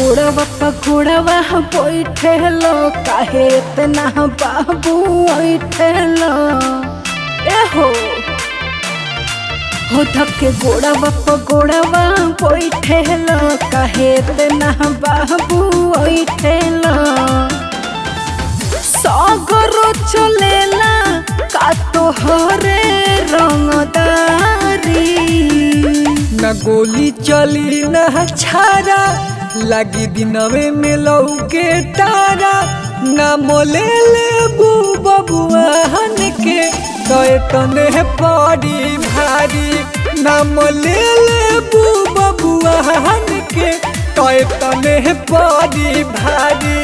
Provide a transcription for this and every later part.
गोड़वा पकोड़वा बैठेलो काहे इतना बाबू बैठेलो ए हो धक्के गोड़वा पकोड़वा बैठेलो काहे इतना बाबू बैठेलो सागरो चलेला का तोहरे रंगदारी न गोली चली न छारा लगी दिनवे में लौके तारा न मोले ले बबुआन के तोए तने पड़ी भारी न मोले ले बबुआन के तोए तने पड़ी भारी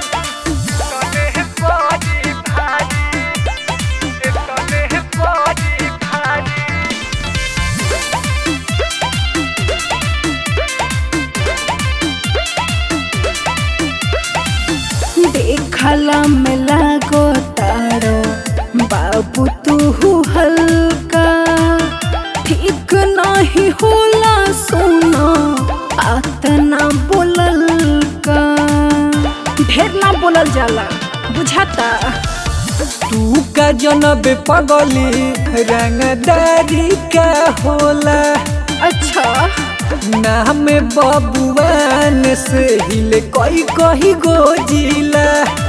देखला में लागो तारो बाबू तू हल्का ठीक नहीं होला सुनो आतना बोलल का ढेर ना बोलल जाला बुझाता तू का जनबे पगली रंगदारी का होला अच्छा नाम बबुआन से हिले कही गो जिला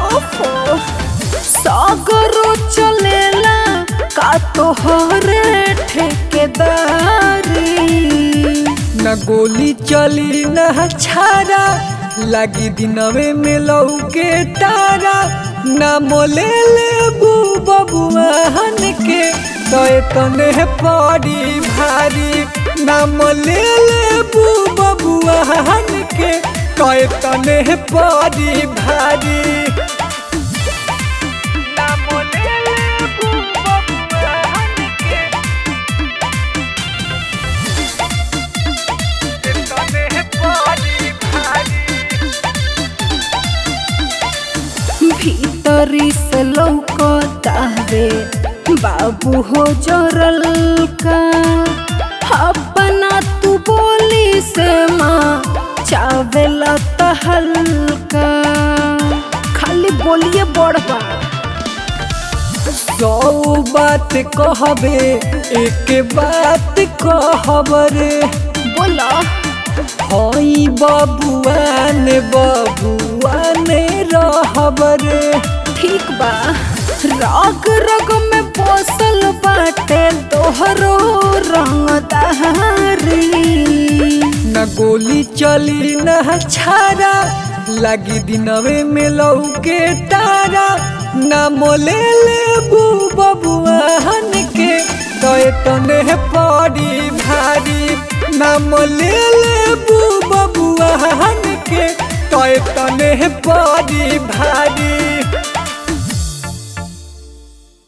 सागरो चलेला का तोहरे ठेकेदारी न गोली चली न छारा लगी दिनवे में लौके तारा न मोले ले बबुआन के तोए तने पड़ी भारी न मोले ले बबुआन के तोए तने पड़ी भारी भीतरी से लौकतावे बाबू हो जरल का अपना तू बोली से माँ चावेला तहलका खाली बोलिए बड़बा सौ बात कहबे एक बात कहबरे बोला हई बबुआन रहबरे ठीक बा राग रग में बसल बाटे तोहरो रंगदारी न गोली चली न छारा लगी दिनवे में लौके तारा न मोले ले बबुआन के तोए तने पड़ी भारी न मोले ले बबुआन के तोए तने पड़ी भारी।